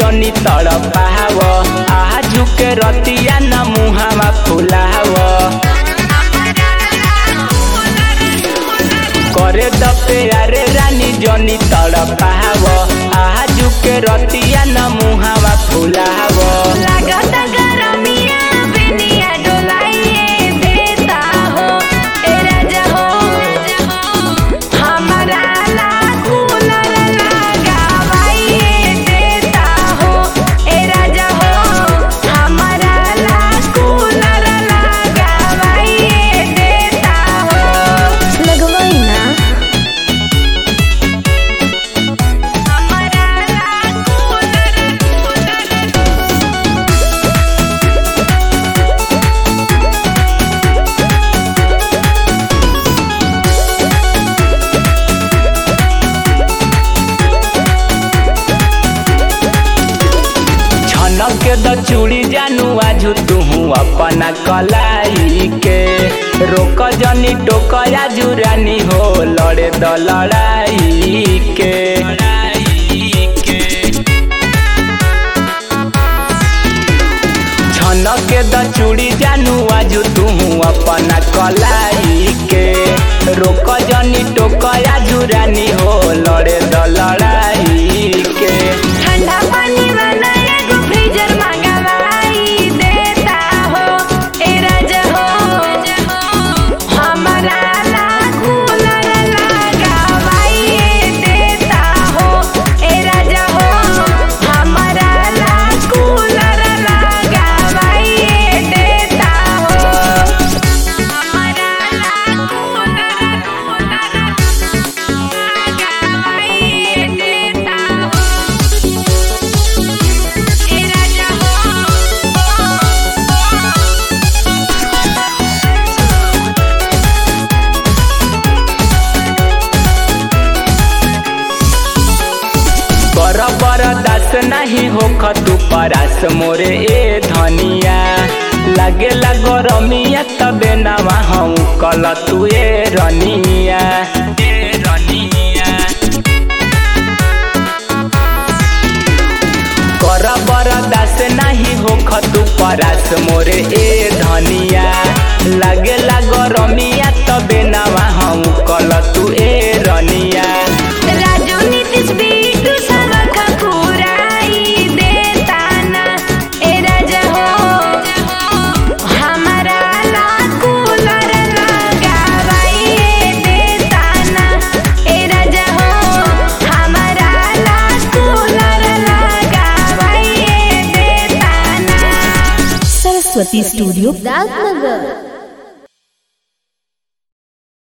जनी तड़पाव आजू के रतिया न मुहावा फुलाव करे द प्यारे रानी जनी तड़पाव आजू के रतिया न मुहावा फुलाव के द चूड़ी जानू आजू तुहू अपना कलाई के रोक जनी टोक आजू रानी हो लड़े द लड़ाई के छन के द चूड़ी जानू आजू तुहू अपना कलाई के रोक जनी टोक आजू रानी हो लड़े द लड़ाई के ठंडा पानी बरदास नहीं होख तू परास मोरे ए धनिया लगे गरमिया तबे नवा हूँ कल तू ए रनिया कर बरदास नहीं होख तू परास मोरे ए धनिया लगे गरमिया तबे नवा हूँ कल तू ए रनिया सरस्वती स्टूडियो दादनगर।